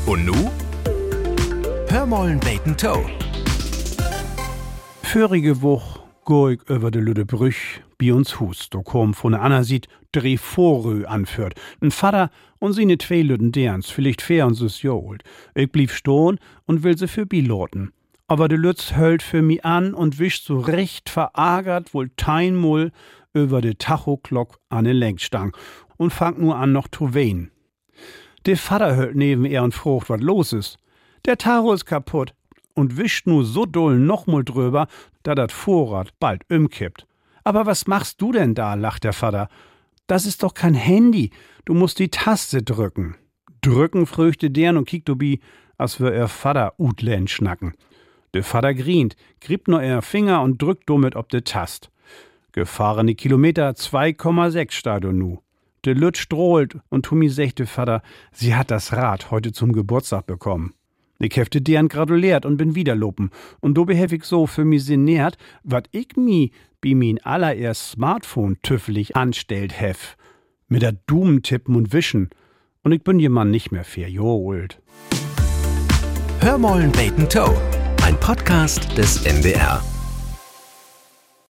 Und nu? Hör mollen beten Toe. Vorige Woche go ich über de Lüdebrüch bei uns Hus. Da kom von der Anna sieht drei Vorrö anführt. Ein Vater und seine zwei Lüden derns, vielleicht fair und süß jolt. Ich blieb stehen und will sie für biloten. Aber de Lütz höllt für mi an und wischt so recht verärgert wohl teinmul über de Tachoklock an den Lenkstang und fangt nur an noch zu weinen. Der Vater hört neben er und frucht, was los ist. Der Tacho ist kaputt und wischt nur so doll nochmal drüber, da dat Vorrat bald umkippt. Aber was machst du denn da, lacht der Vater. Das ist doch kein Handy, du musst die Taste drücken. Drücken fröchte deren und kiekt bi, als wär er Vater utlen schnacken. Der Vater grient, griebt nur er Finger und drückt damit ob de Tast. Gefahrene Kilometer 2,6 Stado nu. De Lüt strohlt und Tumi sagt de Vater, sie hat das Rad heute zum Geburtstag bekommen. Ich hefte deren gratuliert und bin wieder lopen. Und do behef ich so für mi sinniert, wat ich mi bi min allererst Smartphone tüffelig anstellt hef. Mit der Dumen tippen und wischen. Und ich bin jemand nicht mehr verjohlt. Hör mollen beten Toe. Ein Podcast des NDR.